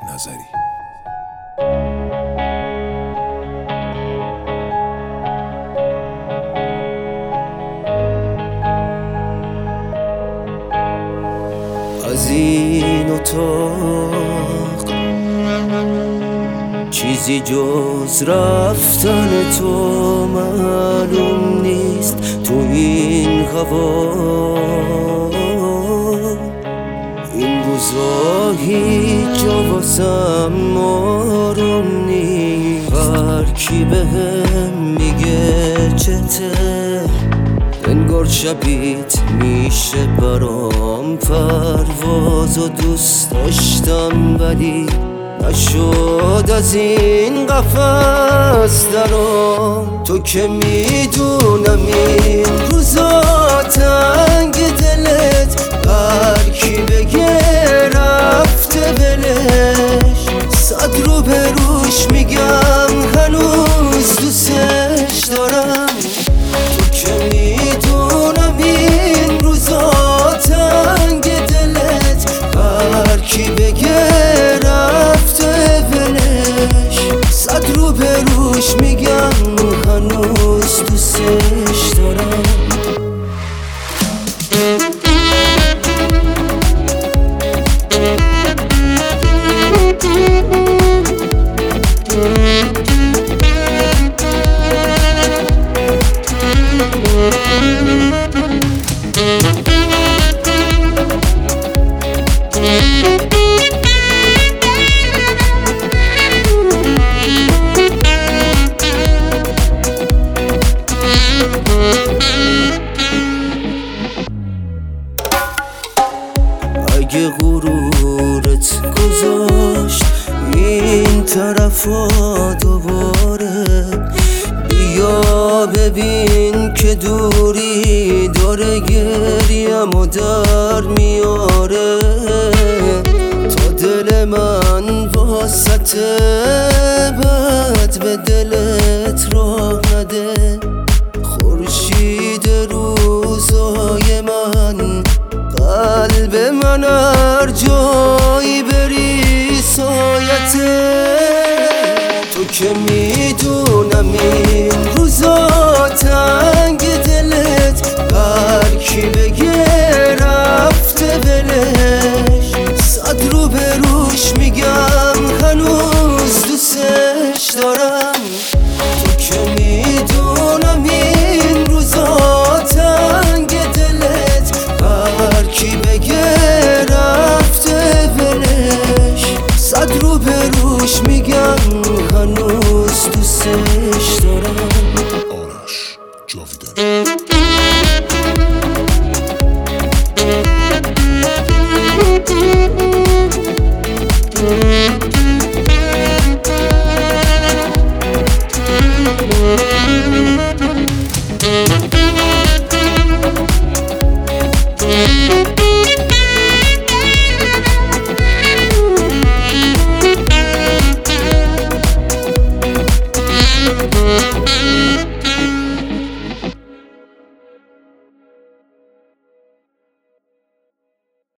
نظری. از این اتاق چیزی جز رفتن تو معلوم نیست. تو این هوا این روزا هیچ جا واسم آروم نیست. هر کی بهم میگه چته انگار شبیت میشه برام پرواز و دوست داشتم ولی نشد از این قفس درام. تو که میدونم این روزا تنگ دلت هر کی بگه رفته ولش. صد رو به روش میگم هنوز دوستش دارم. تو که میدونم این روزا تنگ دلت هر کی بگه رفته ولش. صد رو به روش میگم هنوز دوستش دارم. اگه غرورت گذاشت این طرفا دوباره بیا ببین که دوری داره گریم و در میاره. تا دل من واسطه بد به دلت راه نده. خورشید روزای من قلب من هر جایی بری سایته. تو که میدونم این روزا تنگ دلت هر کی بگه رفته ولش. صد رو به روش میگم هنوز دوستش دارم. تو که میدونم این روزا تنگ دلت هر کی بگه رفته ولش. صد رو به روش میگم هنوز دوستش دارم. آرش جاویدانی.